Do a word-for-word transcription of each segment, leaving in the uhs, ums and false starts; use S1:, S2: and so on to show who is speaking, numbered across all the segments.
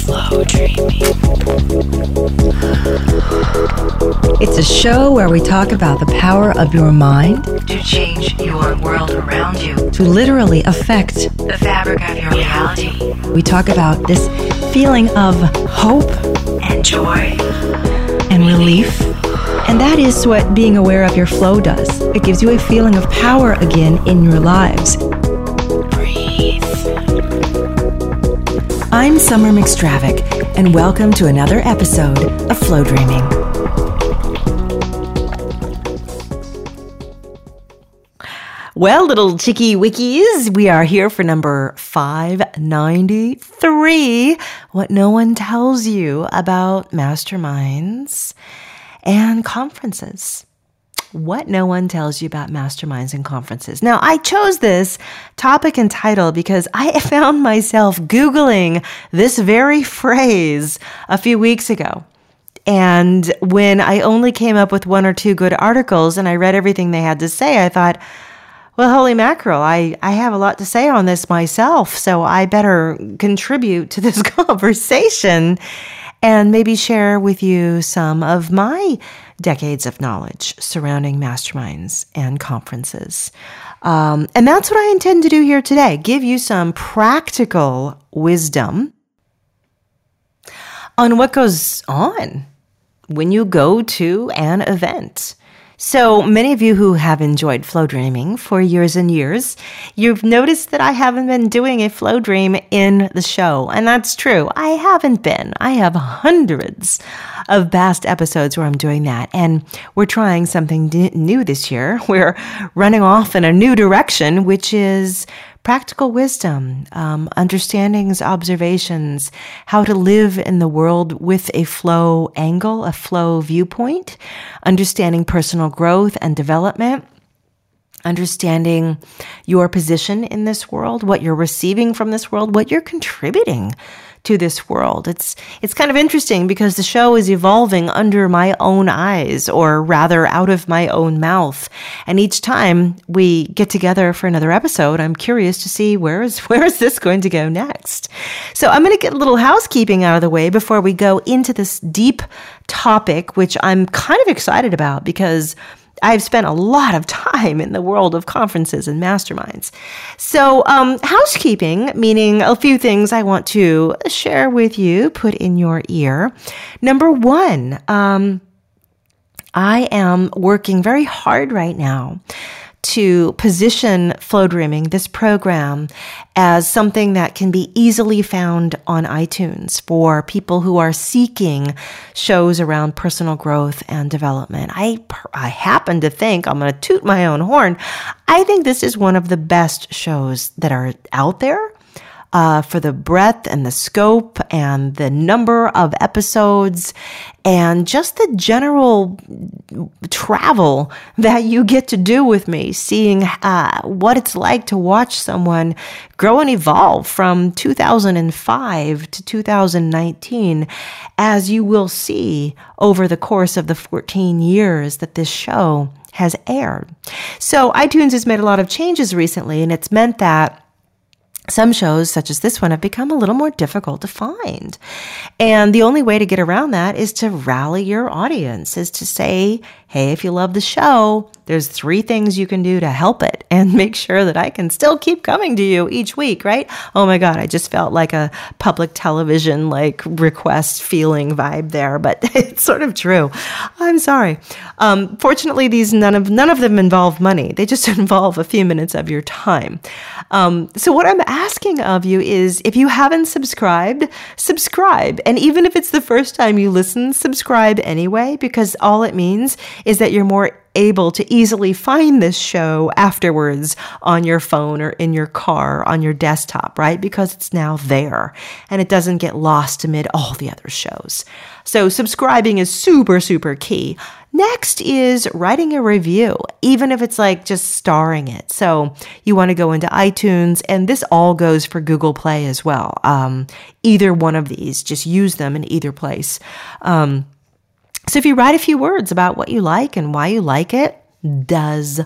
S1: Flow Dreaming.
S2: It's a show where we talk about the power of your mind
S1: To change your world around you.
S2: to literally affect.
S1: The fabric of your reality.
S2: We talk about this feeling of hope
S1: And joy.
S2: and relief. And that is what being aware of your flow does. It gives you a feeling of power again in your lives.
S1: Breathe.
S2: I'm Summer McStravick, and welcome to another episode of Flow Dreaming. Well, little chicky wickies, we are here for number five ninety-three. What no one tells you about masterminds and conferences. What no one tells you about masterminds and conferences. Now, I chose this topic and title because I found myself Googling this very phrase a few weeks ago. And when I only came up with one or two good articles and I read everything they had to say, I thought, well, holy mackerel, I, I have a lot to say on this myself, so I better contribute to this conversation and maybe share with you some of my decades of knowledge surrounding masterminds and conferences. Um, and that's what I intend to do here today, give you some practical wisdom on what goes on when you go to an event. So many of you who have enjoyed Flow Dreaming for years and years, you've noticed that I haven't been doing a Flow Dream in the show. And that's true. I haven't been. I have hundreds of past episodes where I'm doing that. And we're trying something new this year. We're running off in a new direction, which is practical wisdom, um, understandings, observations, how to live in the world with a flow angle, a flow viewpoint, understanding personal growth and development, understanding your position in this world, what you're receiving from this world, what you're contributing to this world. It's it's kind of interesting because the show is evolving under my own eyes, or rather out of my own mouth. And each time we get together for another episode, I'm curious to see where is where is this going to go next. So I'm going to get a little housekeeping out of the way before we go into this deep topic, which I'm kind of excited about because I've spent a lot of time in the world of conferences and masterminds. So um, housekeeping, meaning a few things I want to share with you, put in your ear. Number one, um, I am working very hard right now to position Flow Dreaming, this program, as something that can be easily found on iTunes for people who are seeking shows around personal growth and development. I, I happen to think, I'm going to toot my own horn, I think this is one of the best shows that are out there. Uh, for the breadth and the scope and the number of episodes and just the general travel that you get to do with me, seeing uh, what it's like to watch someone grow and evolve from two thousand five to two thousand nineteen, as you will see over the course of the fourteen years that this show has aired. So iTunes has made a lot of changes recently, and it's meant that some shows, such as this one, have become a little more difficult to find. And the only way to get around that is to rally your audience, is to say, hey, if you love the show, there's three things you can do to help it and make sure that I can still keep coming to you each week, right? Oh my God, I just felt like a public television like request feeling vibe there, but it's sort of true. I'm sorry. Um, fortunately, these none of none of them involve money. They just involve a few minutes of your time. Um, so what I'm asking of you is, if you haven't subscribed, subscribe. And even if it's the first time you listen, subscribe anyway, because all it means is that you're more able to easily find this show afterwards on your phone or in your car, on your desktop, right? Because it's now there and it doesn't get lost amid all the other shows. So subscribing is super, super key. Next is writing a review, even if it's like just starring it. So you want to go into iTunes, and this all goes for Google Play as well. Um, either one of these, just use them in either place. Um, So if you write a few words about what you like and why you like it, does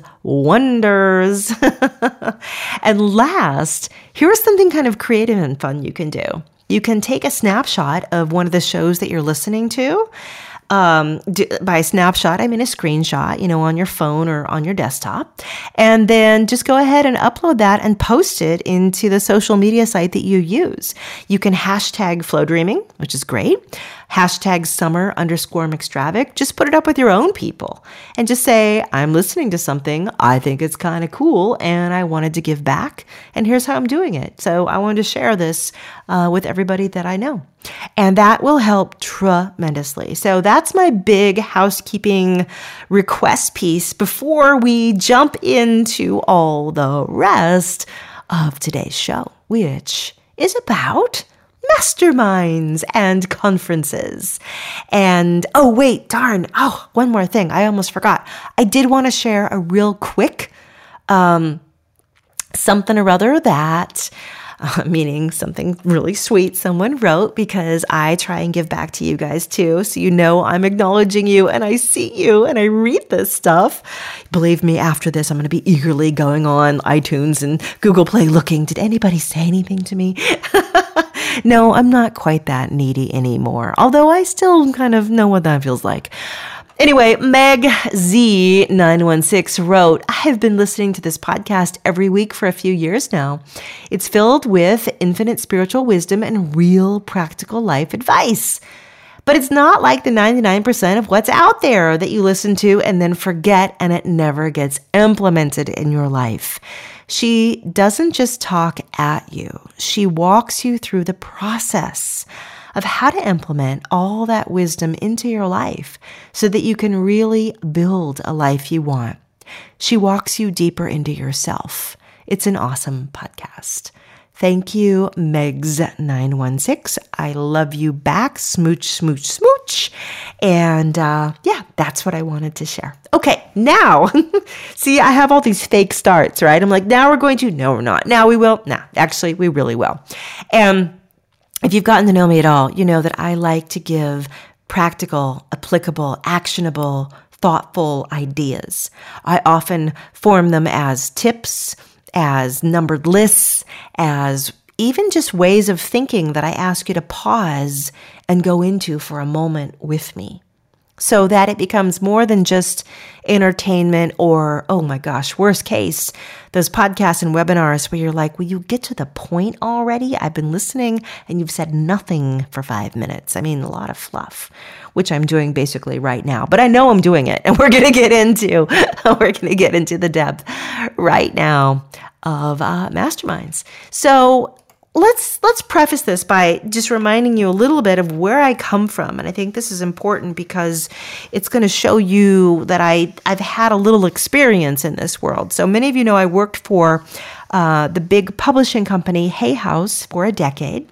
S2: wonders. And last, here's something kind of creative and fun you can do. you can take a snapshot of one of the shows that you're listening to. Um, by snapshot, I mean a screenshot, you know, on your phone or on your desktop. And then just go ahead and upload that and post it into the social media site that you use. You can hashtag Flow Dreaming, which is great. Hashtag summer underscore McStravic. Just put it up with your own people and just say, I'm listening to something. I think it's kind of cool and I wanted to give back. And here's how I'm doing it. So I wanted to share this uh, with everybody that I know. And that will help tremendously. So that's my big housekeeping request piece before we jump into all the rest of today's show, which is about masterminds and conferences. And, oh, wait, darn. Oh, one more thing. I almost forgot. I did want to share a real quick um, something or other that, uh, meaning something really sweet someone wrote, because I try and give back to you guys too. So you know I'm acknowledging you and I see you and I read this stuff. Believe me, after this, I'm going to be eagerly going on iTunes and Google Play looking. Did anybody say anything to me? No, I'm not quite that needy anymore, although I still kind of know what that feels like. Anyway, Meg Z nine one six wrote, I have been listening to this podcast every week for a few years now. It's filled with infinite spiritual wisdom and real practical life advice. But it's not like the ninety-nine percent of what's out there that you listen to and then forget and it never gets implemented in your life. She doesn't just talk at you. She walks you through the process of how to implement all that wisdom into your life so that you can really build a life you want. She walks you deeper into yourself. It's an awesome podcast. Thank you, Megs nine one six. I love you back. Smooch, smooch, smooch. And uh, yeah, that's what I wanted to share. Okay, now, see, I have all these fake starts, right? I'm like, now we're going to, no, we're not. Now we will. Nah, actually, we really will. And if you've gotten to know me at all, you know that I like to give practical, applicable, actionable, thoughtful ideas. I often form them as tips, as numbered lists, as even just ways of thinking that I ask you to pause and go into for a moment with me, so that it becomes more than just entertainment or, oh my gosh, worst case, those podcasts and webinars where you're like, will you get to the point already? I've been listening and you've said nothing for five minutes. I mean, a lot of fluff, which I'm doing basically right now, but I know I'm doing it and we're going to get into, we're going to get into the depth right now of uh, masterminds. So Let's let's preface this by just reminding you a little bit of where I come from. And I think this is important because it's going to show you that I, I've had a little experience in this world. So many of you know I worked for uh, the big publishing company Hay House for a decade.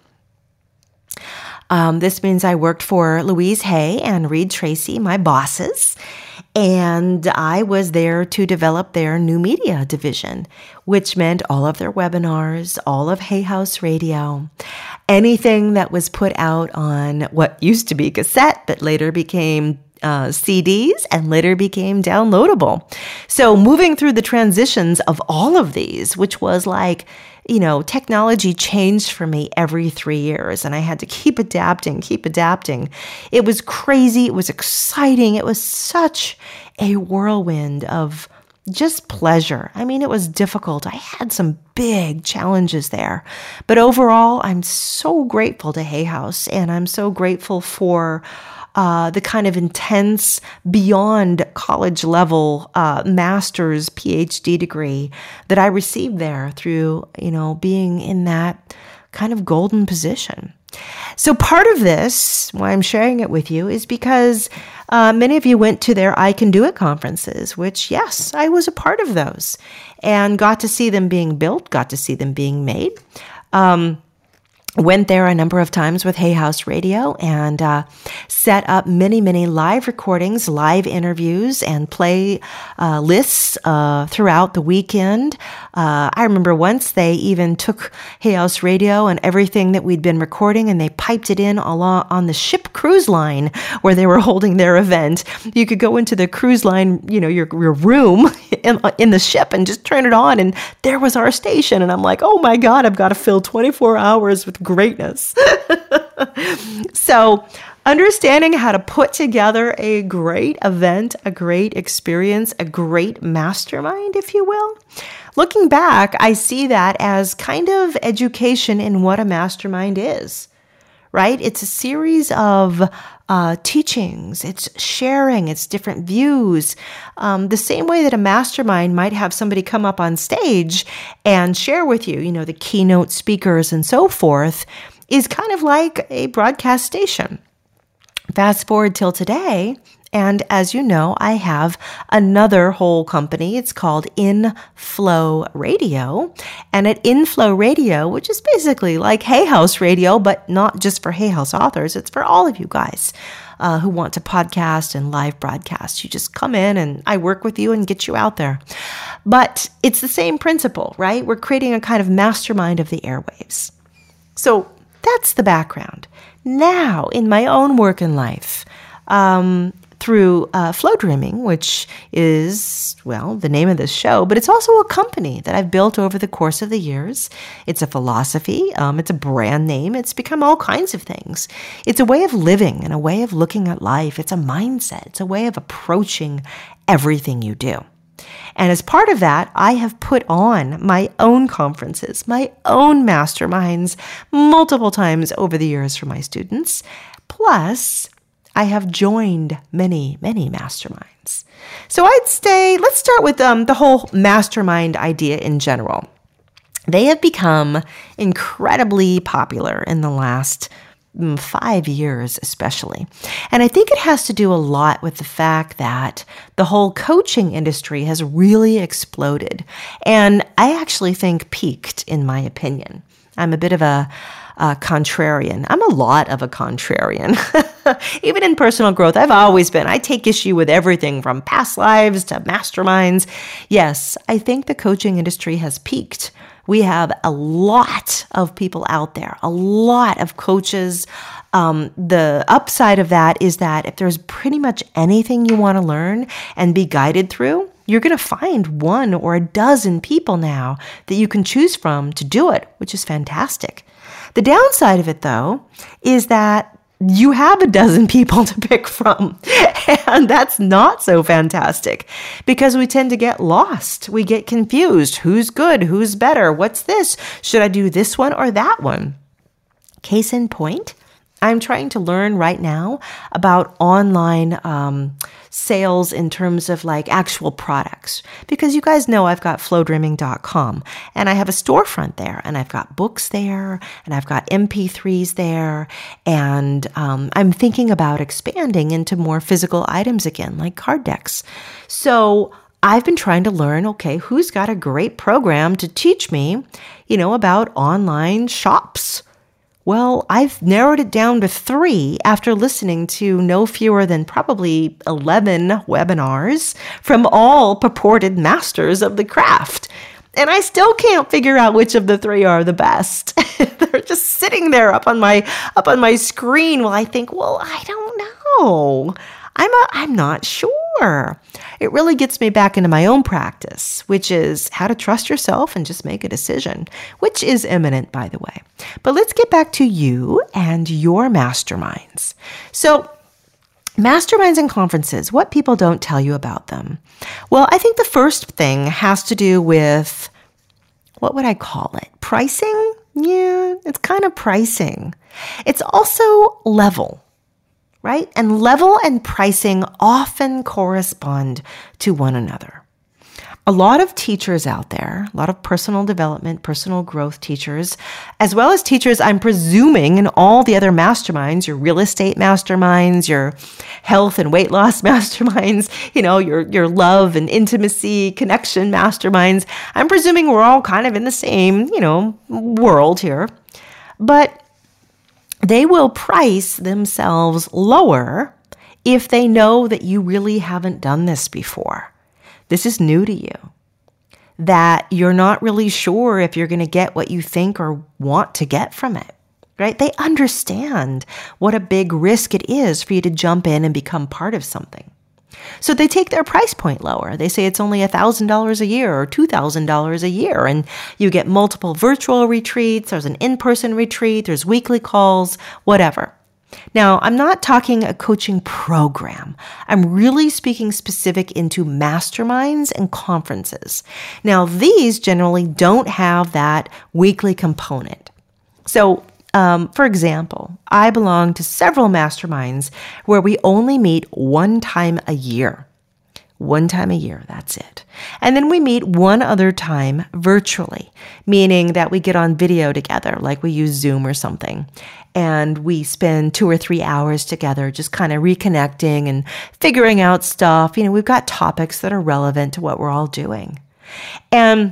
S2: Um, this means I worked for Louise Hay and Reed Tracy, my bosses. And I was there to develop their new media division, which meant all of their webinars, all of Hay House Radio, anything that was put out on what used to be cassette, but later became uh, C Ds and later became downloadable. So moving through the transitions of all of these, which was like, you know, technology changed for me every three years and I had to keep adapting, keep adapting. It was crazy. It was exciting. It was such a whirlwind of just pleasure. I mean, it was difficult. I had some big challenges there, but overall, I'm so grateful to Hay House and I'm so grateful for Uh, the kind of intense, beyond college level uh, master's P H D degree that I received there through, you know, being in that kind of golden position. So part of this, why I'm sharing it with you, is because uh, many of you went to their I Can Do It conferences, which, yes, I was a part of those and got to see them being built, got to see them being made. Um, Went there a number of times with Hay House Radio and uh, set up many, many live recordings, live interviews, and play uh, lists uh, throughout the weekend. Uh, I remember once they even took Hay House Radio and everything that we'd been recording and they piped it in along on the ship cruise line where they were holding their event. You could go into the cruise line, you know, your, your room in, in the ship and just turn it on and there was our station. And I'm like, oh my God, I've got to fill twenty-four hours with greatness. So understanding how to put together a great event, a great experience, a great mastermind, if you will. Looking back, I see that as kind of education in what a mastermind is, right? It's a series of uh, teachings, it's sharing, it's different views. Um, the same way that a mastermind might have somebody come up on stage and share with you, you know, the keynote speakers and so forth, is kind of like a broadcast station. Fast forward till today, and as you know, I have another whole company. It's called Inflow Radio. And at Inflow Radio, which is basically like Hay House Radio, but not just for Hay House authors, it's for all of you guys uh, who want to podcast and live broadcast. You just come in and I work with you and get you out there. But it's the same principle, right? We're creating a kind of mastermind of the airwaves. So that's the background. Now, in my own work in life, um, through uh, Flow Dreaming, which is, well, the name of this show, but it's also a company that I've built over the course of the years. It's a philosophy. Um, it's a brand name. It's become all kinds of things. It's a way of living and a way of looking at life. It's a mindset. It's a way of approaching everything you do. And as part of that, I have put on my own conferences, my own masterminds multiple times over the years for my students. Plus, I have joined many, many masterminds. So I'd say, let's start with um, the whole mastermind idea in general. They have become incredibly popular in the last five years especially. And I think it has to do a lot with the fact that the whole coaching industry has really exploded. And I actually think peaked, in my opinion. I'm a bit of a, a contrarian. I'm a lot of a contrarian. Even in personal growth, I've always been. I take issue with everything from past lives to masterminds. Yes, I think the coaching industry has peaked. We have a lot of people out there, a lot of coaches. Um, the upside of that is that if there's pretty much anything you want to learn and be guided through, you're going to find one or a dozen people now that you can choose from to do it, which is fantastic. The downside of it, though, is that you have a dozen people to pick from. And that's not so fantastic because we tend to get lost. We get confused. Who's good? Who's better? What's this? Should I do this one or that one? Case in point, I'm trying to learn right now about online um, sales in terms of like actual products. Because you guys know I've got flow dreaming dot com and I have a storefront there and I've got books there and I've got M P threes there. And um, I'm thinking about expanding into more physical items again, like card decks. So I've been trying to learn, okay, who's got a great program to teach me, you know, about online shops? Well, I've narrowed it down to three after listening to no fewer than probably eleven webinars from all purported masters of the craft. And I still can't figure out which of the three are the best. They're just sitting there up on my up on my screen while I think, well, I don't know. I'm a, I'm not sure. It really gets me back into my own practice, which is how to trust yourself and just make a decision, which is imminent, by the way. But let's get back to you and your masterminds. So masterminds and conferences, what people don't tell you about them. Well, I think the first thing has to do with, what would I call it? Pricing? Yeah, it's kind of pricing. It's also level. Right? And level and pricing often correspond to one another. A lot of teachers out there, a lot of personal development, personal growth teachers, as well as teachers, I'm presuming, in all the other masterminds, your real estate masterminds, your health and weight loss masterminds, you know, your, your love and intimacy connection masterminds. I'm presuming we're all kind of in the same, you know, world here. But they will price themselves lower if they know that you really haven't done this before. This is new to you. That you're not really sure if you're going to get what you think or want to get from it, right? They understand what a big risk it is for you to jump in and become part of something. So they take their price point lower. They say it's only one thousand dollars a year or two thousand dollars a year. And you get multiple virtual retreats. There's an in-person retreat. There's weekly calls, whatever. Now, I'm not talking a coaching program. I'm really speaking specific into masterminds and conferences. Now, these generally don't have that weekly component. So, um, for example, I belong to several masterminds where we only meet one time a year. One time a year, that's it. And then we meet one other time virtually, meaning that we get on video together, like we use Zoom or something. And we spend two or three hours together just kind of reconnecting and figuring out stuff. You know, we've got topics that are relevant to what we're all doing. And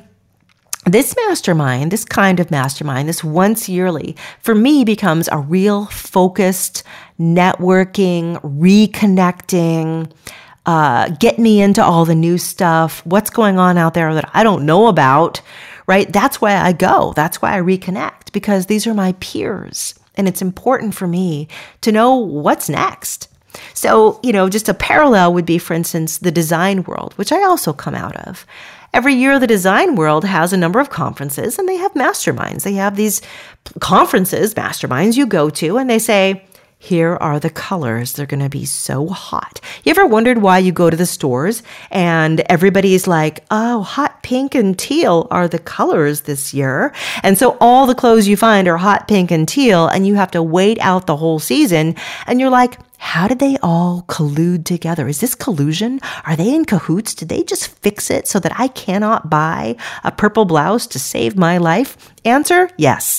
S2: this mastermind, this kind of mastermind, this once yearly, for me becomes a real focused networking, reconnecting, uh, get me into all the new stuff, what's going on out there that I don't know about, right? That's why I go. That's why I reconnect, because these are my peers. And it's important for me to know what's next. So, you know, just a parallel would be, for instance, the design world, which I also come out of. Every year, the design world has a number of conferences and they have masterminds. They have these conferences, masterminds you go to, and they say, here are the colors. They're going to be so hot. You ever wondered why you go to the stores and everybody's like, oh, hot pink and teal are the colors this year. And so all the clothes you find are hot pink and teal, and you have to wait out the whole season. And you're like, how did they all collude together? Is this collusion? Are they in cahoots? Did they just fix it so that I cannot buy a purple blouse to save my life? Answer, yes.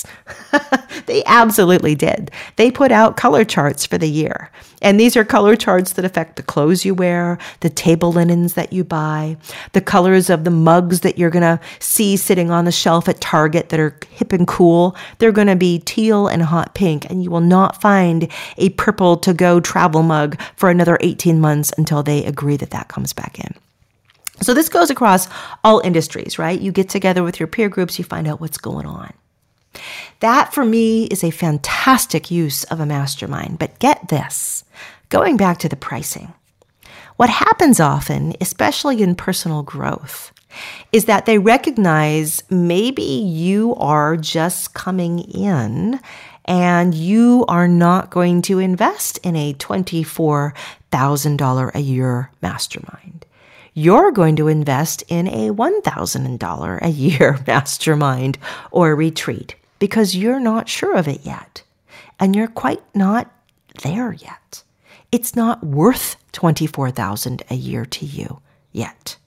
S2: They absolutely did. They put out color charts for the year. And these are color charts that affect the clothes you wear, the table linens that you buy, the colors of the mugs that you're going to see sitting on the shelf at Target that are hip and cool. They're going to be teal and hot pink, and you will not find a purple to-go travel mug for another eighteen months until they agree that that comes back in. So this goes across all industries, right? You get together with your peer groups, you find out what's going on. That, for me, is a fantastic use of a mastermind. But get this, going back to the pricing, what happens often, especially in personal growth, is that they recognize maybe you are just coming in and you are not going to invest in a twenty-four thousand dollars a year mastermind. You're going to invest in a one thousand dollars a year mastermind or retreat because you're not sure of it yet. And you're quite not there yet. It's not worth twenty-four thousand dollars a year to you yet.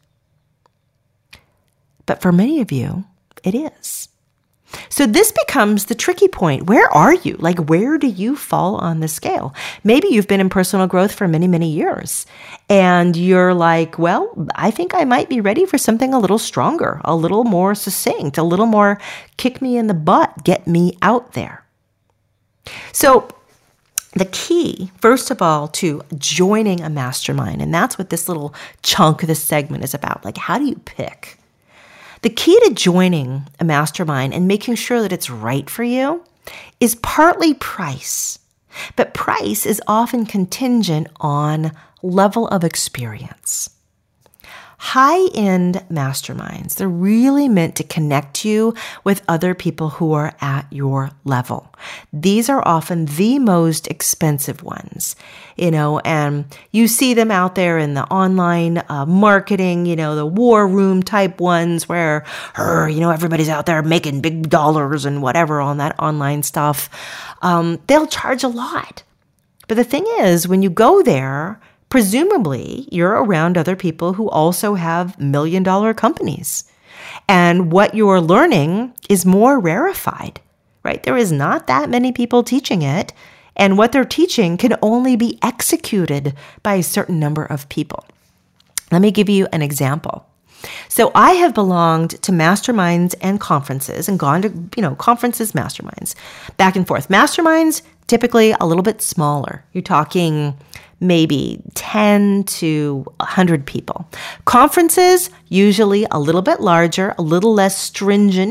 S2: But for many of you, it is. So this becomes the tricky point. Where are you? Like, where do you fall on the scale? Maybe you've been in personal growth for many, many years, and you're like, well, I think I might be ready for something a little stronger, a little more succinct, a little more kick me in the butt, get me out there. So the key, first of all, to joining a mastermind, and that's what this little chunk of this segment is about. Like, how do you pick? The key to joining a mastermind and making sure that it's right for you is partly price, but price is often contingent on level of experience. High-end masterminds, they're really meant to connect you with other people who are at your level. These are often the most expensive ones, you know, and you see them out there in the online uh, marketing, you know, the war room type ones where, er, you know, everybody's out there making big dollars and whatever on that online stuff. Um, they'll charge a lot. But the thing is, when you go there, presumably, you're around other people who also have million dollar companies. And what you're learning is more rarefied, right? There is not that many people teaching it. And what they're teaching can only be executed by a certain number of people. Let me give you an example. So I have belonged to masterminds and conferences and gone to, you know, conferences, masterminds, back and forth. Masterminds, typically a little bit smaller. You're talking maybe ten to one hundred people. Conferences, usually a little bit larger, a little less stringent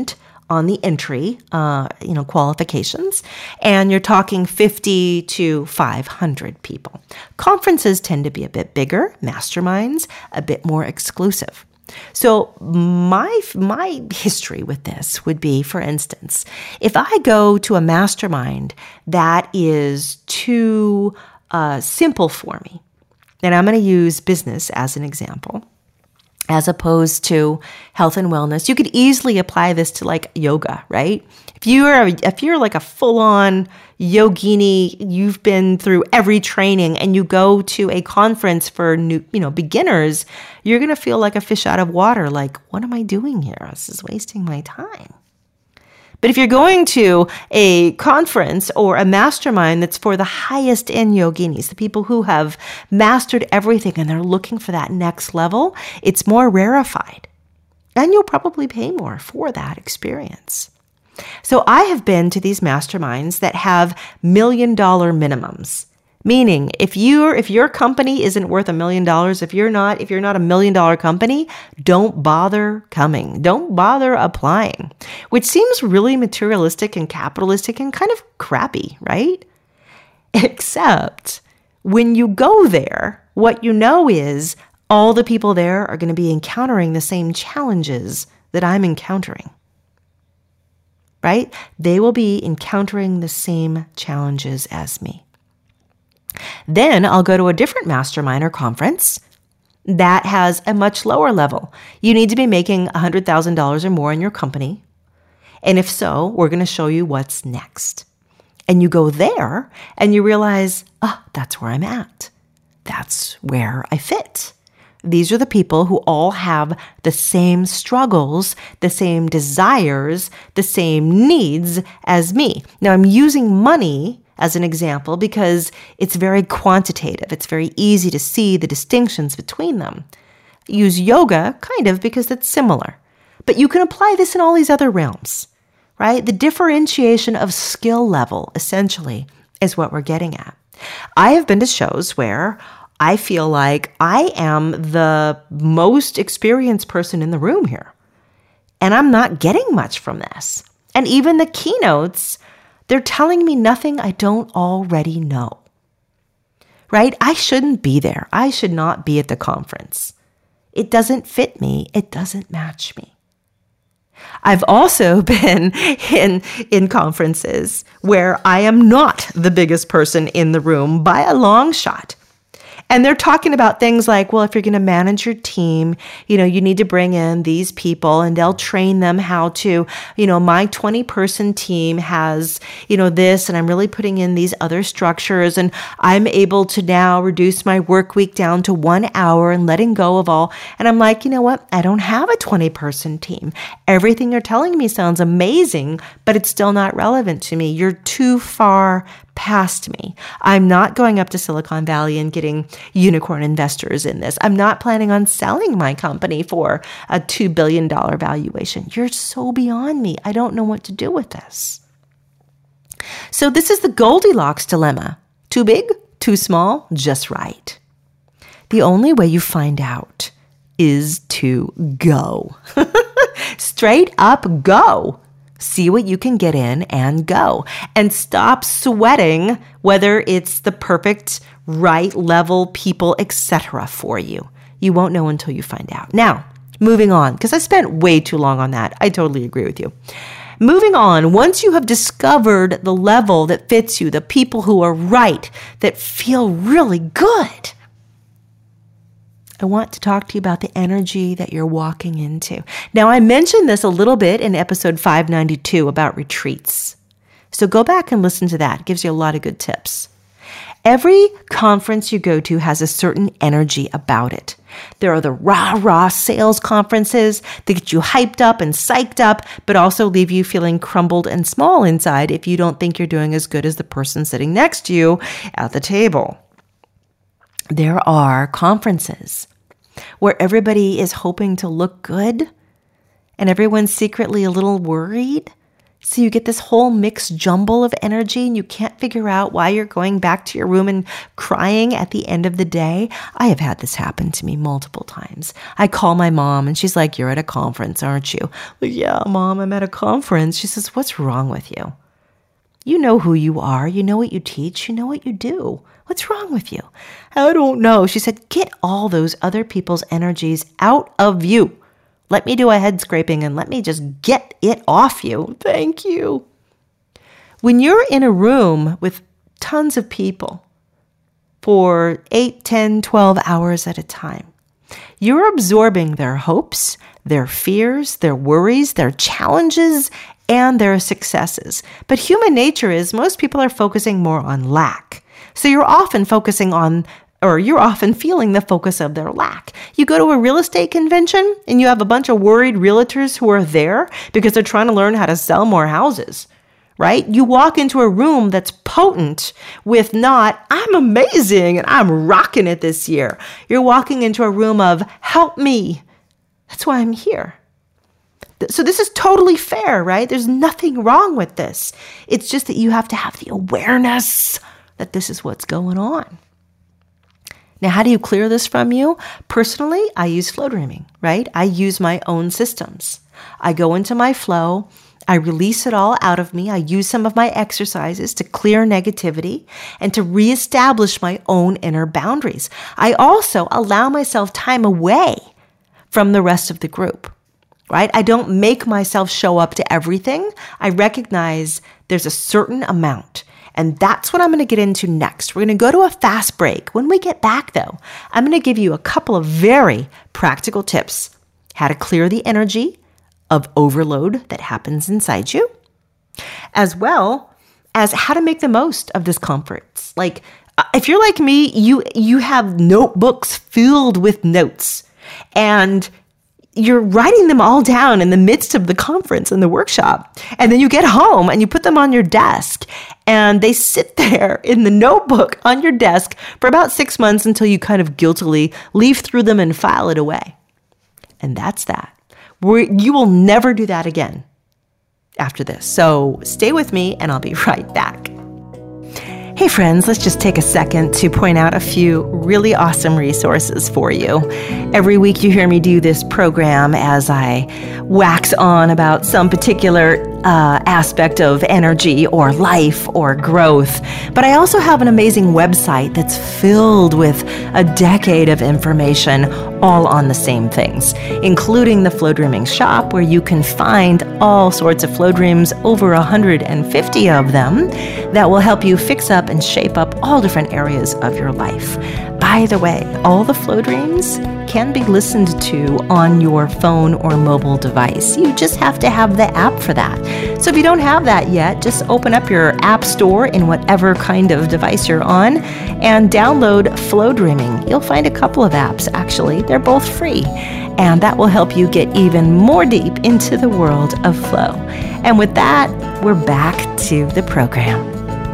S2: on the entry, uh, you know, qualifications, and you're talking fifty to five hundred people. Conferences tend to be a bit bigger, masterminds a bit more exclusive. So my my history with this would be, for instance, if I go to a mastermind that is too uh, simple for me, and I'm going to use business as an example, as opposed to health and wellness. You could easily apply this to like yoga, right? If you are, if you're like a full-on yogini, you've been through every training, and you go to a conference for new, you know, beginners, you're going to feel like a fish out of water. Like, what am I doing here? This is wasting my time. But if you're going to a conference or a mastermind that's for the highest end yoginis, the people who have mastered everything and they're looking for that next level, it's more rarefied. And you'll probably pay more for that experience. So I have been to these masterminds that have million dollar minimums. Meaning, if you're if your company isn't worth a million dollars, if you're not if you're not a million dollar company, don't bother coming. Don't bother applying. Which seems really materialistic and capitalistic and kind of crappy, right? Except when you go there, what you know is all the people there are going to be encountering the same challenges that I'm encountering. Right? They will be encountering the same challenges as me. Then I'll go to a different mastermind or conference that has a much lower level. You need to be making one hundred thousand dollars or more in your company. And if so, we're going to show you what's next. And you go there and you realize, oh, that's where I'm at. That's where I fit. These are the people who all have the same struggles, the same desires, the same needs as me. Now, I'm using money as an example because it's very quantitative. It's very easy to see the distinctions between them. Use yoga, kind of, because it's similar. But you can apply this in all these other realms, right? The differentiation of skill level, essentially, is what we're getting at. I have been to shows where I feel like I am the most experienced person in the room here. And I'm not getting much from this. And even the keynotes, they're telling me nothing I don't already know, right? I shouldn't be there. I should not be at the conference. It doesn't fit me. It doesn't match me. I've also been in, in conferences where I am not the biggest person in the room by a long shot. And they're talking about things like, well, if you're going to manage your team, you know, you need to bring in these people and they'll train them how to, you know, my twenty person team has, you know, this, and I'm really putting in these other structures, and I'm able to now reduce my work week down to one hour and letting go of all. And I'm like, you know what? I don't have a twenty person team. Everything you're telling me sounds amazing, but it's still not relevant to me. You're too far past me. I'm not going up to Silicon Valley and getting unicorn investors in this. I'm not planning on selling my company for a two billion dollars valuation. You're so beyond me. I don't know what to do with this. So this is the Goldilocks dilemma. Too big, too small, just right. The only way you find out is to go. Straight up go. See what you can get in and go. And stop sweating whether it's the perfect, right level people, et cetera for you. You won't know until you find out. Now, moving on, because I spent way too long on that. I totally agree with you. Moving on, once you have discovered the level that fits you, the people who are right, that feel really good, I want to talk to you about the energy that you're walking into. Now, I mentioned this a little bit in episode five ninety-two about retreats. So go back and listen to that. It gives you a lot of good tips. Every conference you go to has a certain energy about it. There are the rah-rah sales conferences that get you hyped up and psyched up, but also leave you feeling crumbled and small inside if you don't think you're doing as good as the person sitting next to you at the table. There are conferences where everybody is hoping to look good and everyone's secretly a little worried So you get this whole mixed jumble of energy and you can't figure out why you're going back to your room and crying at the end of the day. I have had this happen to me multiple times. I call my mom and she's like, "You're at a conference, aren't you?" Like, "Yeah, Mom, I'm at a conference." She says, "What's wrong with you? You know who you are. You know what you teach. You know what you do. What's wrong with you?" "I don't know." She said, "Get all those other people's energies out of you. Let me do a head scraping and let me just get it off you." Thank you. When you're in a room with tons of people for eight, ten, twelve hours at a time, you're absorbing their hopes, their fears, their worries, their challenges, and their successes. But human nature is most people are focusing more on lack. So you're often focusing on or you're often feeling the focus of their lack. You go to a real estate convention and you have a bunch of worried realtors who are there because they're trying to learn how to sell more houses, right? You walk into a room that's potent with not, "I'm amazing and I'm rocking it this year." You're walking into a room of, "Help me. That's why I'm here." So this is totally fair, right? There's nothing wrong with this. It's just that you have to have the awareness that this is what's going on. Now, how do you clear this from you? Personally, I use flow dreaming, right? I use my own systems. I go into my flow. I release it all out of me. I use some of my exercises to clear negativity and to reestablish my own inner boundaries. I also allow myself time away from the rest of the group, right? I don't make myself show up to everything. I recognize there's a certain amount. And that's what I'm going to get into next. We're going to go to a fast break. When we get back, though, I'm going to give you a couple of very practical tips. How to clear the energy of overload that happens inside you, as well as how to make the most of this conference. Like, if you're like me, you you have notebooks filled with notes, and you're writing them all down in the midst of the conference and the workshop. And then you get home and you put them on your desk and they sit there in the notebook on your desk for about six months until you kind of guiltily leaf through them and file it away. And that's that. We're, you will never do that again after this. So stay with me and I'll be right back. Hey friends, let's just take a second to point out a few really awesome resources for you. Every week you hear me do this program as I wax on about some particular uh, aspect of energy or life or growth. But I also have an amazing website that's filled with a decade of information all on the same things, including the Flow Dreaming Shop, where you can find all sorts of flow dreams, over one hundred fifty of them, that will help you fix up and shape up all different areas of your life. By the way, all the flow dreams can be listened to on your phone or mobile device. You just have to have the app for that. So if you don't have that yet, just open up your app store in whatever kind of device you're on and download Flow Dreaming. You'll find a couple of apps, actually. They're both free. And that will help you get even more deep into the world of flow. And with that, we're back to the program.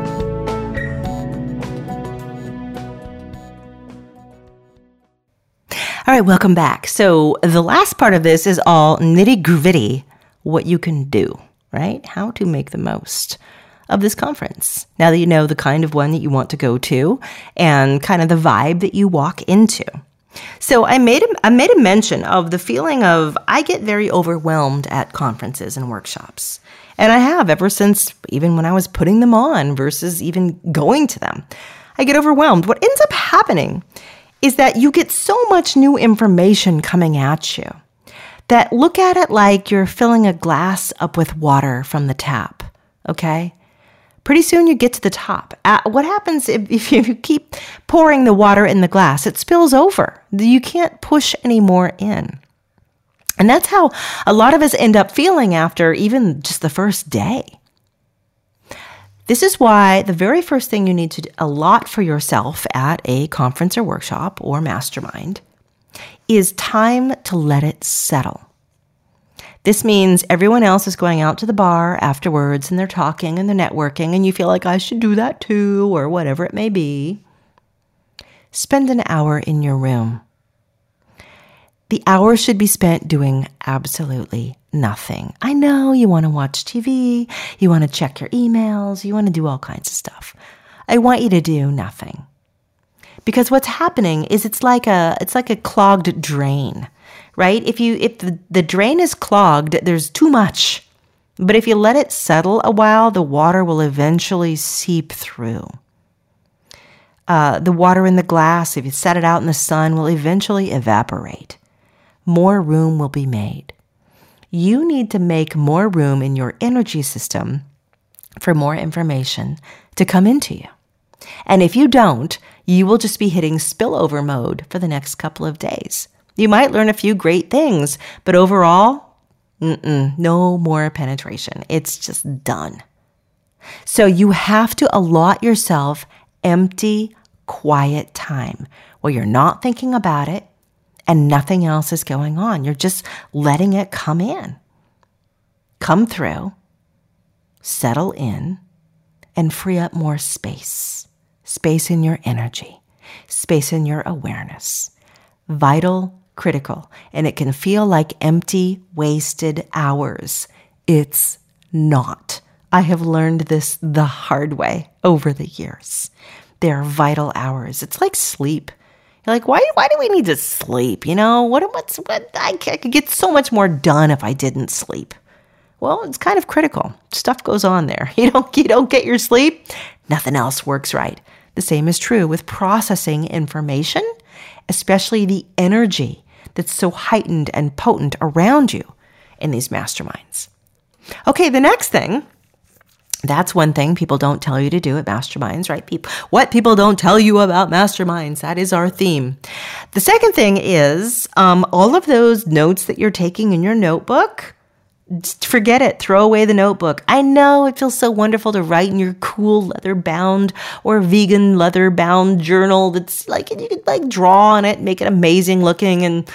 S2: All right, welcome back. So the last part of this is all nitty-gritty, what you can do, right? How to make the most of this conference. Now that you know the kind of one that you want to go to and kind of the vibe that you walk into. So I made a, I made a mention of the feeling of I get very overwhelmed at conferences and workshops. And I have ever since even when I was putting them on versus even going to them. I get overwhelmed. What ends up happening is that you get so much new information coming at you that look at it like you're filling a glass up with water from the tap, okay? Pretty soon you get to the top. Uh, what happens if, if you keep pouring the water in the glass? It spills over. You can't push any more in. And that's how a lot of us end up feeling after even just the first day. This is why the very first thing you need to allot for yourself at a conference or workshop or mastermind is time to let it settle. This means everyone else is going out to the bar afterwards and they're talking and they're networking and you feel like I should do that too or whatever it may be. Spend an hour in your room. The hour should be spent doing absolutely nothing. I know you want to watch T V, you want to check your emails, you want to do all kinds of stuff. I want you to do nothing. Because what's happening is it's like a it's like a clogged drain, right? If you if the, the drain is clogged, there's too much. But if you let it settle a while, the water will eventually seep through. Uh, the water in the glass, if you set it out in the sun, will eventually evaporate. More room will be made. You need to make more room in your energy system for more information to come into you. And if you don't, you will just be hitting spillover mode for the next couple of days. You might learn a few great things, but overall, mm-mm, no more penetration. It's just done. So you have to allot yourself empty, quiet time where you're not thinking about it and nothing else is going on. You're just letting it come in, come through, settle in, and free up more space. Space in your energy, space in your awareness. Vital, critical, and it can feel like empty, wasted hours. It's not. I have learned this the hard way over the years. They're vital hours. It's like sleep. You're like, why, why do we need to sleep? You know, what, what's, what, I could get so much more done if I didn't sleep. Well, it's kind of critical. Stuff goes on there. You don't, you don't get your sleep, nothing else works right. The same is true with processing information, especially the energy that's so heightened and potent around you in these masterminds. Okay, the next thing, that's one thing people don't tell you to do at masterminds, right? People, what people don't tell you about masterminds, that is our theme. The second thing is um, all of those notes that you're taking in your notebook, just forget it. Throw away the notebook. I know it feels so wonderful to write in your cool leather-bound or vegan leather-bound journal that's like, you could like draw on it, make it amazing looking. And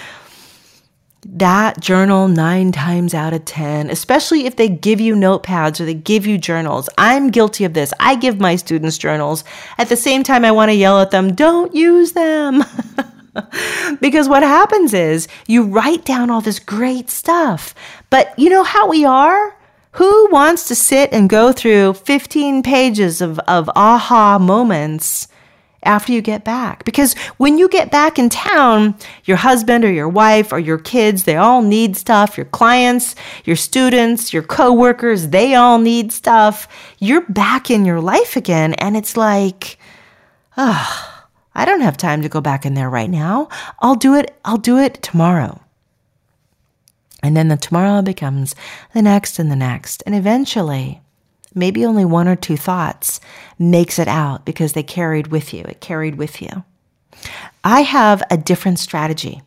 S2: that journal, nine times out of ten, especially if they give you notepads or they give you journals. I'm guilty of this. I give my students journals. At the same time, I want to yell at them, don't use them. Because what happens is you write down all this great stuff, but you know how we are? Who wants to sit and go through fifteen pages of, of aha moments after you get back? Because when you get back in town, your husband or your wife or your kids, they all need stuff. Your clients, your students, your coworkers, they all need stuff. You're back in your life again, and it's like, ah. Oh, I don't have time to go back in there right now. I'll do it. I'll do it tomorrow. And then the tomorrow becomes the next and the next. And eventually, maybe only one or two thoughts makes it out because they carried with you. It carried with you. I have a different strategy.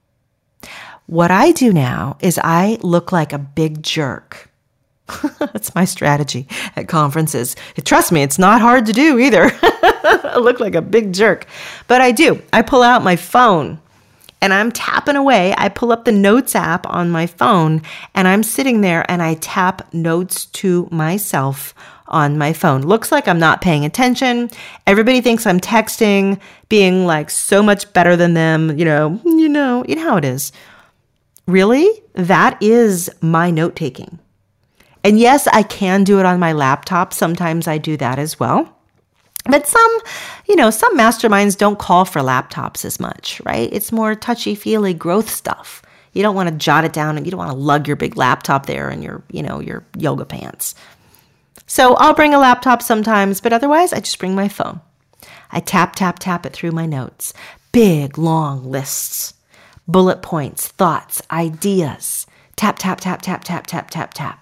S2: What I do now is I look like a big jerk. That's my strategy at conferences. Trust me, it's not hard to do either. I look like a big jerk, but I do. I pull out my phone and I'm tapping away. I pull up the Notes app on my phone and I'm sitting there and I tap notes to myself on my phone. Looks like I'm not paying attention. Everybody thinks I'm texting, being like so much better than them. You know, you know, you know how it is. Really? That is my note taking. And yes, I can do it on my laptop. Sometimes I do that as well. But some, you know, some masterminds don't call for laptops as much, right? It's more touchy-feely growth stuff. You don't want to jot it down and you don't want to lug your big laptop there in your, you know, your yoga pants. So I'll bring a laptop sometimes, but otherwise I just bring my phone. I tap, tap, tap it through my notes. Big, long lists, bullet points, thoughts, ideas. Tap, tap, tap, tap, tap, tap, tap, tap.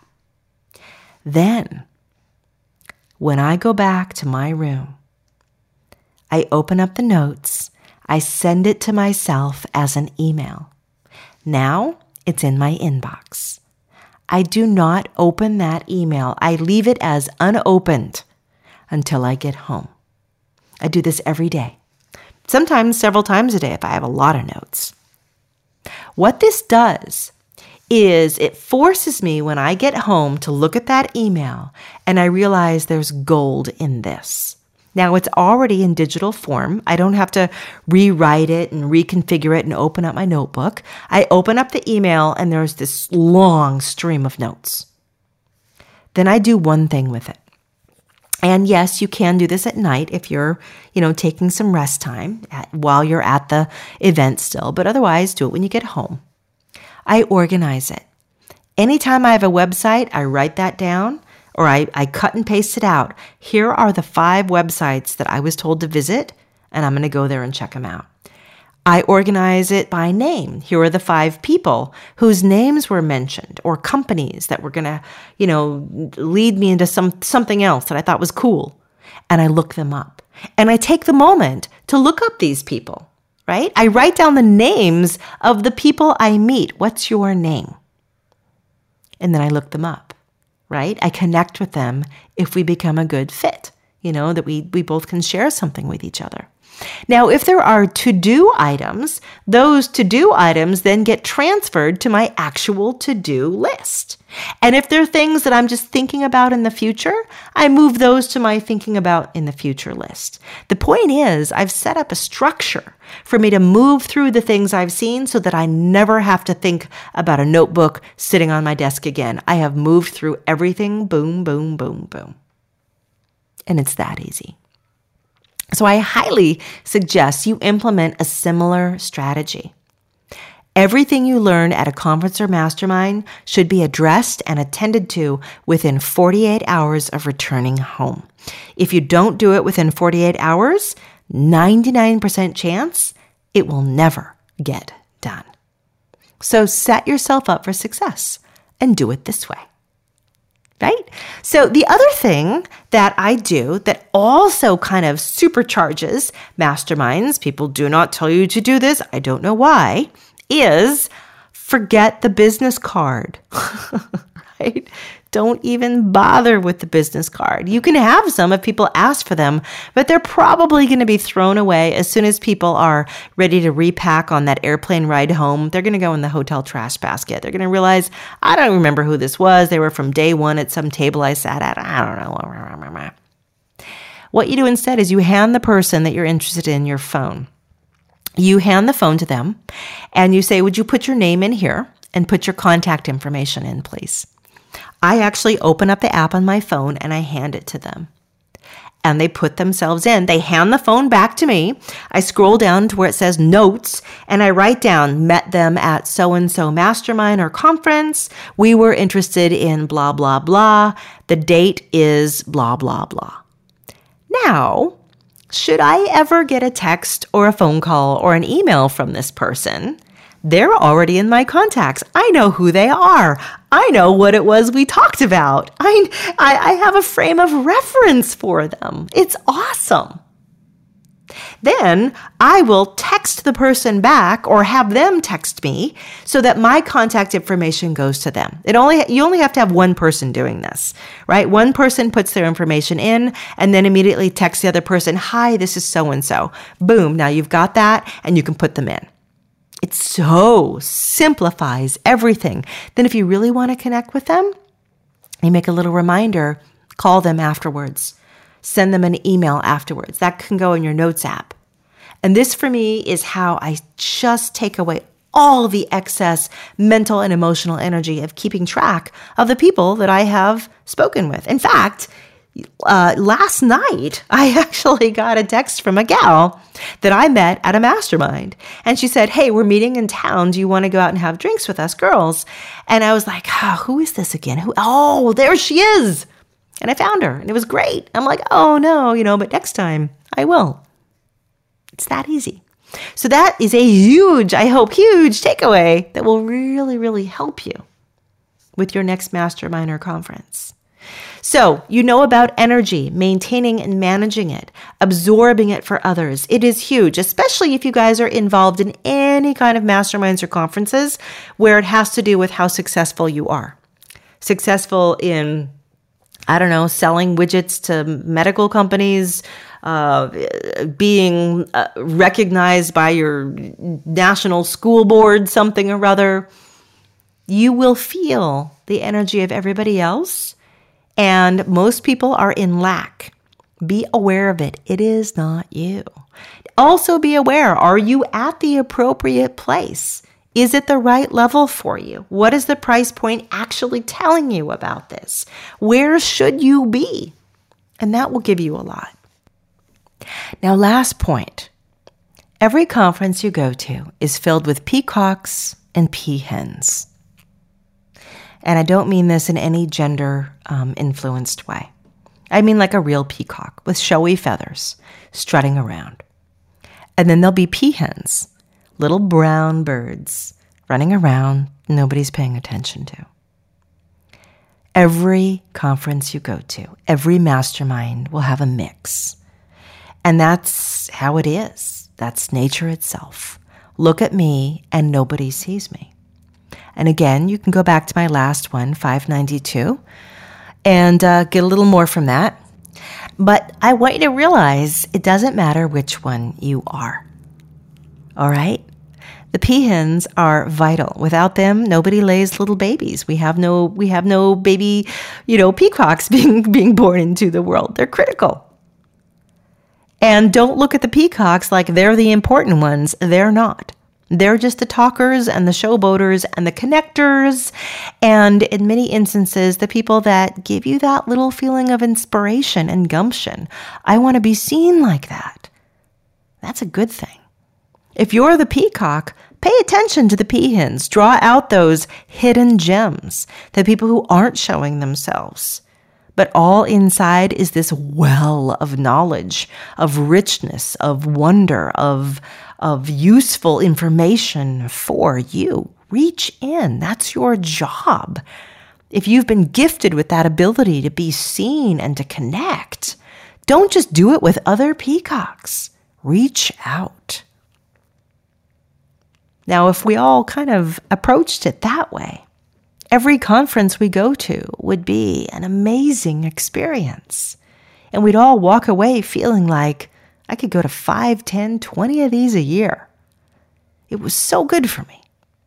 S2: Then, when I go back to my room, I open up the notes, I send it to myself as an email. Now, it's in my inbox. I do not open that email. I leave it as unopened until I get home. I do this every day, sometimes several times a day if I have a lot of notes. What this does is it forces me when I get home to look at that email and I realize there's gold in this. Now it's already in digital form. I don't have to rewrite it and reconfigure it and open up my notebook. I open up the email and there's this long stream of notes. Then I do one thing with it. And yes, you can do this at night if you're, you know, taking some rest time at, while you're at the event still, but otherwise do it when you get home. I organize it. Anytime I have a website, I write that down or I, I cut and paste it out. Here are the five websites that I was told to visit, and I'm going to go there and check them out. I organize it by name. Here are the five people whose names were mentioned or companies that were going to, you know, lead me into some something else that I thought was cool. And I look them up. And I take the moment to look up these people, right? I write down the names of the people I meet. What's your name? And then I look them up, right? I connect with them if we become a good fit, you know, that we, we both can share something with each other. Now, if there are to-do items, those to-do items then get transferred to my actual to-do list. And if there are things that I'm just thinking about in the future, I move those to my thinking about in the future list. The point is, I've set up a structure for me to move through the things I've seen so that I never have to think about a notebook sitting on my desk again. I have moved through everything, boom, boom, boom, boom. And it's that easy. So I highly suggest you implement a similar strategy. Everything you learn at a conference or mastermind should be addressed and attended to within forty-eight hours of returning home. If you don't do it within forty-eight hours, ninety-nine percent chance it will never get done. So set yourself up for success and do it this way. Right? So the other thing that I do that also kind of supercharges masterminds, people do not tell you to do this, I don't know why, is forget the business card, right? Don't even bother with the business card. You can have some if people ask for them, but they're probably going to be thrown away as soon as people are ready to repack on that airplane ride home. They're going to go in the hotel trash basket. They're going to realize, I don't remember who this was. They were from day one at some table I sat at. I don't know. What you do instead is you hand the person that you're interested in your phone. You hand the phone to them and you say, would you put your name in here and put your contact information in, please? I actually open up the app on my phone and I hand it to them. And they put themselves in. They hand the phone back to me. I scroll down to where it says notes and I write down, met them at so-and-so mastermind or conference. We were interested in blah, blah, blah. The date is blah, blah, blah. Now, should I ever get a text or a phone call or an email from this person, they're already in my contacts. I know who they are. I know what it was we talked about. I, I, I have a frame of reference for them. It's awesome. Then I will text the person back or have them text me so that my contact information goes to them. It only you only have to have one person doing this, right? One person puts their information in and then immediately texts the other person, hi, this is so-and-so. Boom, now you've got that and you can put them in. It so simplifies everything. Then if you really want to connect with them, you make a little reminder, call them afterwards, send them an email afterwards. That can go in your notes app. And this for me is how I just take away all the excess mental and emotional energy of keeping track of the people that I have spoken with. In fact, Uh, last night, I actually got a text from a gal that I met at a mastermind. And she said, hey, we're meeting in town. Do you want to go out and have drinks with us girls? And I was like, oh, who is this again? Who? Oh, there she is. And I found her and it was great. I'm like, oh no, you know, but next time I will. It's that easy. So that is a huge, I hope, huge takeaway that will really, really help you with your next mastermind or conference. So you know about energy, maintaining and managing it, absorbing it for others. It is huge, especially if you guys are involved in any kind of masterminds or conferences where it has to do with how successful you are. Successful in, I don't know, selling widgets to medical companies, uh, being uh, recognized by your national school board, something or other. You will feel the energy of everybody else. And most people are in lack. Be aware of it. It is not you. Also be aware, are you at the appropriate place? Is it the right level for you? What is the price point actually telling you about this? Where should you be? And that will give you a lot. Now, last point. Every conference you go to is filled with peacocks and peahens. And I don't mean this in any gender um, influenced way. I mean like a real peacock with showy feathers strutting around. And then there'll be peahens, little brown birds running around nobody's paying attention to. Every conference you go to, every mastermind will have a mix. And that's how it is. That's nature itself. Look at me and nobody sees me. And again, you can go back to my last one, five ninety-two, and uh, get a little more from that. But I want you to realize it doesn't matter which one you are. All right? The peahens are vital. Without them, nobody lays little babies. We have no we have no baby, you know, peacocks being being born into the world. They're critical. And don't look at the peacocks like they're the important ones. They're not. They're just the talkers and the showboaters and the connectors. And in many instances, the people that give you that little feeling of inspiration and gumption. I want to be seen like that. That's a good thing. If you're the peacock, pay attention to the peahens. Draw out those hidden gems, the people who aren't showing themselves. But all inside is this well of knowledge, of richness, of wonder, of, of useful information for you. Reach in. That's your job. If you've been gifted with that ability to be seen and to connect, don't just do it with other peacocks. Reach out. Now, if we all kind of approached it that way, every conference we go to would be an amazing experience. And we'd all walk away feeling like I could go to five, ten, twenty of these a year. It was so good for me.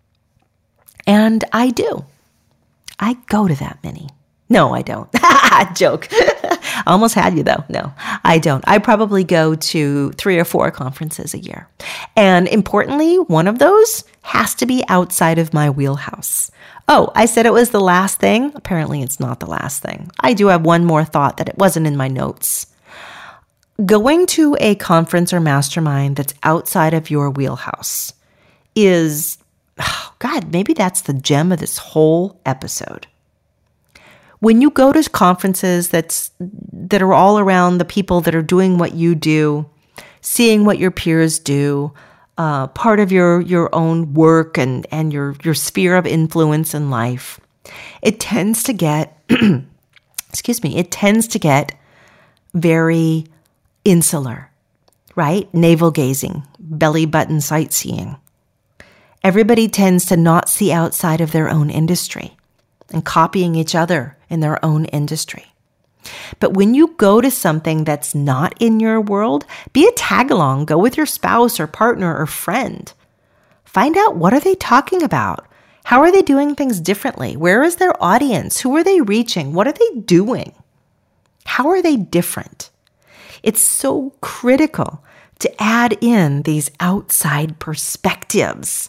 S2: And I do. I go to that many. No, I don't. Joke. I almost had you though. No, I don't. I probably go to three or four conferences a year. And importantly, one of those has to be outside of my wheelhouse. Oh, I said it was the last thing. Apparently it's not the last thing. I do have one more thought that it wasn't in my notes. Going to a conference or mastermind that's outside of your wheelhouse is, oh God, maybe that's the gem of this whole episode. When you go to conferences that's that are all around the people that are doing what you do, seeing what your peers do, uh, part of your your own work and, and your, your sphere of influence in life, it tends to get, excuse me, it tends to get very insular, right? Navel gazing, belly button sightseeing. Everybody tends to not see outside of their own industry and copying each other in their own industry. But when you go to something that's not in your world, be a tag-along, go with your spouse or partner or friend. Find out, what are they talking about? How are they doing things differently? Where is their audience? Who are they reaching? What are they doing? How are they different? It's so critical to add in these outside perspectives.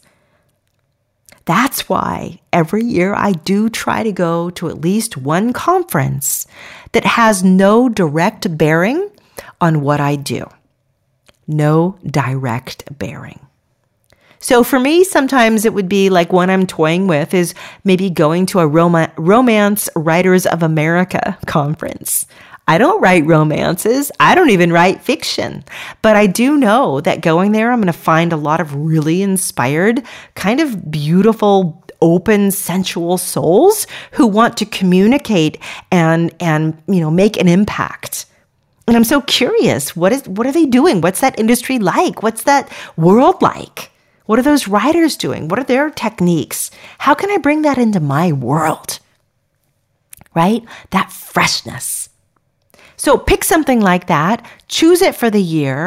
S2: That's why every year I do try to go to at least one conference that has no direct bearing on what I do. No direct bearing. So for me, sometimes it would be like one I'm toying with is maybe going to a rom- Romance Writers of America conference. I don't write romances. I don't even write fiction. But I do know that going there, I'm going to find a lot of really inspired, kind of beautiful, open, sensual souls who want to communicate and, and, you know, make an impact. And I'm so curious, what is, what are they doing? What's that industry like? What's that world like? What are those writers doing? What are their techniques? How can I bring that into my world? Right? That freshness. So pick something like that, choose it for the year,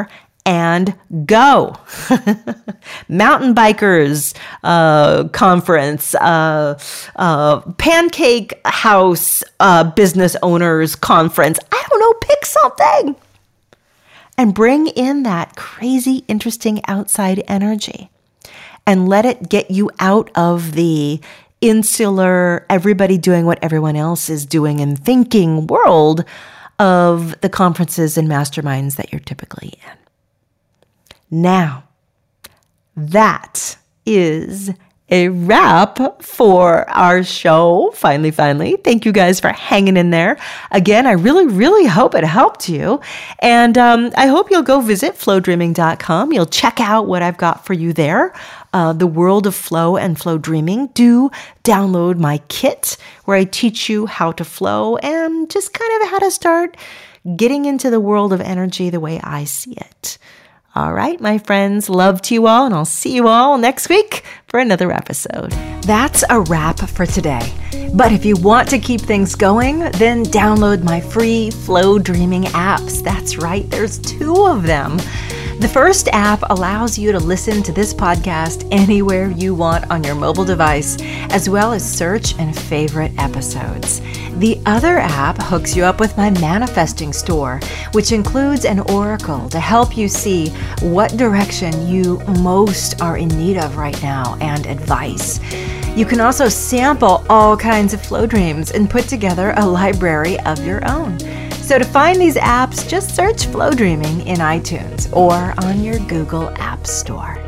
S2: and go. Mountain Bikers uh, Conference, uh, uh, Pancake House uh, Business Owners Conference. I don't know, pick something. And bring in that crazy, interesting outside energy. And let it get you out of the insular, everybody doing what everyone else is doing and thinking world of the conferences and masterminds that you're typically in. Now, that is a wrap for our show. Finally, finally. Thank you guys for hanging in there. Again, I really, really hope it helped you. And um, I hope you'll go visit flow dreaming dot com. You'll check out what I've got for you there. Uh, the World of Flow and Flow Dreaming. Do download my kit where I teach you how to flow and just kind of how to start getting into the world of energy the way I see it. All right, my friends, love to you all, and I'll see you all next week for another episode. That's a wrap for today. But if you want to keep things going, then download my free Flow Dreaming apps. That's right, there's two of them. The first app allows you to listen to this podcast anywhere you want on your mobile device, as well as search and favorite episodes. The other app hooks you up with my manifesting store, which includes an oracle to help you see what direction you most are in need of right now and advice. You can also sample all kinds of flow dreams and put together a library of your own. So to find these apps, just search Flow Dreaming in iTunes or on your Google App Store.